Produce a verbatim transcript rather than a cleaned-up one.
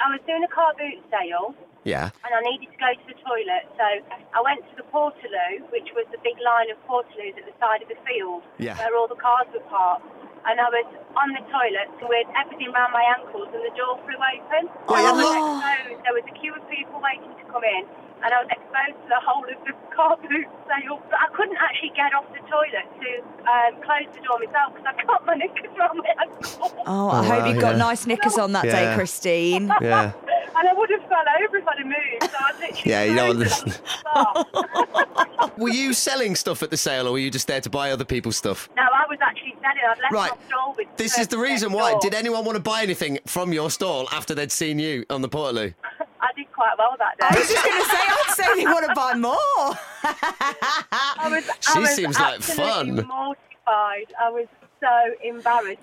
I was doing a car boot sale. Yeah. And I needed to go to the toilet, so I went to the Portaloo, which was the big line of Portaloos at the side of the field, Yeah. where all the cars were parked. And I was on the toilet with everything around my ankles, and the door flew open. Wait, and I and was look- exposed. There was a queue of people waiting to come in, and I was exposed to the whole of the car boot sale. But I couldn't actually get off the toilet to um, close the door myself because I got my knickers around my ankles. Oh, I Oh, hope wow, you got yeah. nice knickers on that Yeah. day, Christine. Yeah. And I would have fell over if I'd have moved. So I was literally Yeah, you don't frozen on the spot. Were you selling stuff at the sale, or were you just there to buy other people's stuff? No, I was actually selling. I'd left Right. my stall with This is the reason why. Did anyone want to buy anything from your stall after they'd seen you on the Portaloo? I did quite well that day. I was just going to say, I'd say they want to buy more. I was, She I was seems like absolutely fun. mortified. I was so embarrassed.